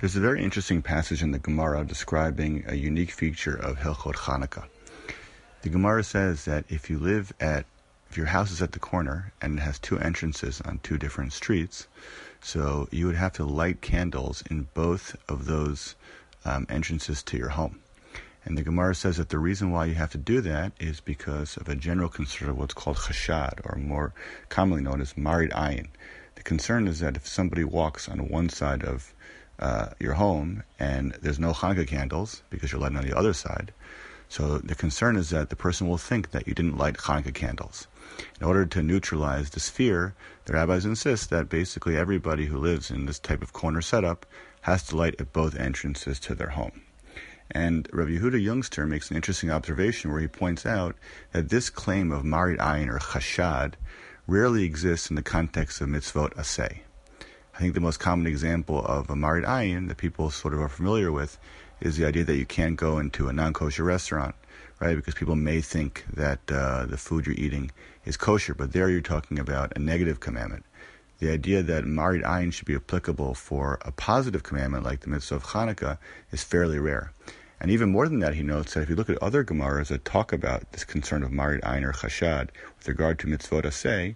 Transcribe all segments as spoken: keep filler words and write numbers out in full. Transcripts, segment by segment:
There's a very interesting passage in the Gemara describing a unique feature of Hilchot Chanukah. The Gemara says that if you live at, if your house is at the corner and it has two entrances on two different streets, so you would have to light candles in both of those um, entrances to your home. And the Gemara says that the reason why you have to do that is because of a general concern of what's called chashad, or more commonly known as marit ayin. The concern is that if somebody walks on one side of uh, your home and there's no Hanukkah candles because you're lighting on the other side, so the concern is that the person will think that you didn't light Hanukkah candles. In order to neutralize this fear, the rabbis insist that basically everybody who lives in this type of corner setup has to light at both entrances to their home. And Rabbi Yehuda Jungster makes an interesting observation where he points out that this claim of marit ayin, or chashad, rarely exists in the context of mitzvot aseh. I think the most common example of a marit ayin that people sort of are familiar with is the idea that you can't go into a non-kosher restaurant, right? Because people may think that uh, the food you're eating is kosher, but there you're talking about a negative commandment. The idea that marit ayin should be applicable for a positive commandment like the mitzvah of Chanukah is fairly rare. And even more than that, he notes that if you look at other Gemaras that talk about this concern of marit ayin or chashad with regard to mitzvot aseh,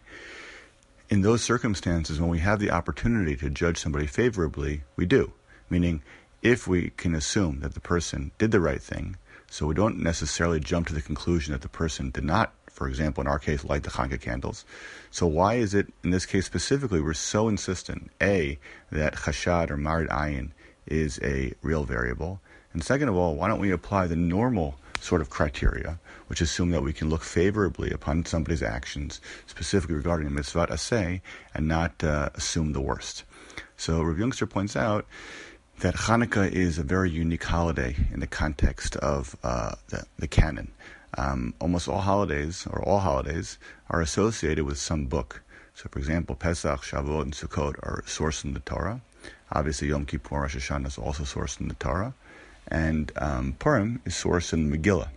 in those circumstances, when we have the opportunity to judge somebody favorably, we do. Meaning, if we can assume that the person did the right thing, so we don't necessarily jump to the conclusion that the person did not, for example, in our case, light the Hanukkah candles. So why is it, in this case specifically, we're so insistent, A, that chashad or marit ayin is a real variable, and second of all, why don't we apply the normal sort of criteria, which assume that we can look favorably upon somebody's actions, specifically regarding the mitzvot aseh, and not uh, assume the worst. So Rav Jungster points out that Hanukkah is a very unique holiday in the context of uh, the, the canon. Um, almost all holidays, or all holidays, are associated with some book. So, for example, Pesach, Shavuot, and Sukkot are sourced in the Torah. Obviously, Yom Kippur, Rosh Hashanah is also sourced in the Torah. And um, Purim is sourced in the Megillah.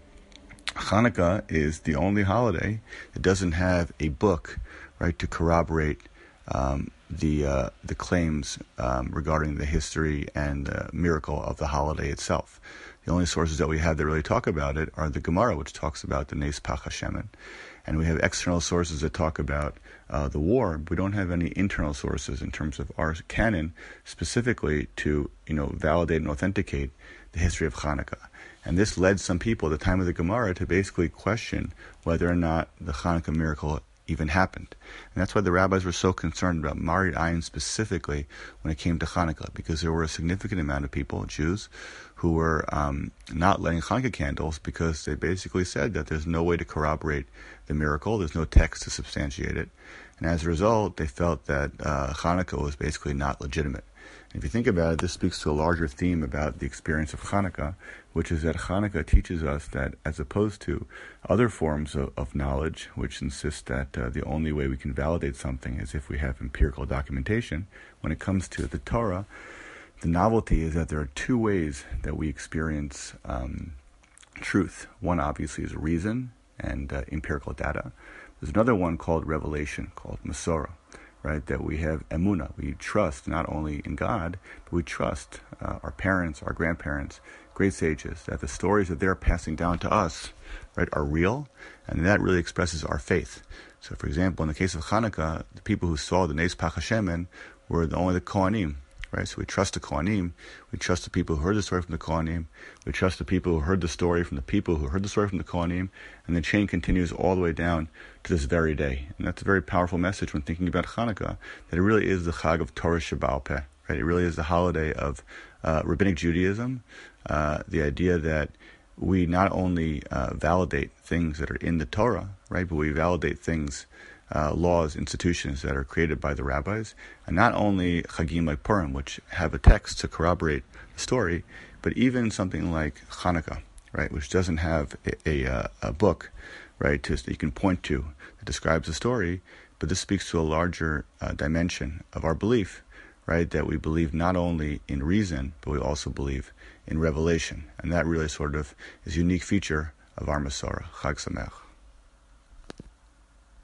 Hanukkah is the only holiday that doesn't have a book, right, to corroborate um, the uh, the claims um, regarding the history and the miracle of the holiday itself. The only sources that we have that really talk about it are the Gemara, which talks about the Nes Pach Hashemen, and we have external sources that talk about uh, the war. But we don't have any internal sources in terms of our canon specifically to, you know, validate and authenticate the history of Hanukkah. And this led some people at the time of the Gemara to basically question whether or not the Hanukkah miracle even happened. And that's why the rabbis were so concerned about marit ayin specifically when it came to Hanukkah, because there were a significant amount of people, Jews, who were um, not lighting Hanukkah candles because they basically said that there's no way to corroborate the miracle, there's no text to substantiate it. And as a result, they felt that uh, Hanukkah was basically not legitimate. If you think about it, this speaks to a larger theme about the experience of Hanukkah, which is that Hanukkah teaches us that, as opposed to other forms of, of knowledge, which insist that uh, the only way we can validate something is if we have empirical documentation, when it comes to the Torah, the novelty is that there are two ways that we experience um, truth. One, obviously, is reason and uh, empirical data. There's another one called revelation, called Masorah. Right, that we have emunah, we trust not only in God, but we trust uh, our parents, our grandparents, great sages, that the stories that they're passing down to us, right, are real, and that really expresses our faith. So, for example, in the case of Hanukkah, the people who saw the Nes Pach Hashemen were the, only the Kohanim, right? So we trust the Kohanim, we trust the people who heard the story from the Kohanim, we trust the people who heard the story from the people who heard the story from the Kohanim, and the chain continues all the way down to this very day. And that's a very powerful message when thinking about Hanukkah, that it really is the Chag of Torah Shebaal Peh, right? It really is the holiday of uh, Rabbinic Judaism, uh, the idea that we not only uh, validate things that are in the Torah, right, but we validate things Uh, laws, institutions that are created by the rabbis, and not only Chagim like Purim, which have a text to corroborate the story, but even something like Hanukkah, right, which doesn't have a, a, a book, right, to, that you can point to that describes the story, but this speaks to a larger uh, dimension of our belief, right, that we believe not only in reason, but we also believe in revelation, and that really sort of is a unique feature of our Masorah. Chag Sameach.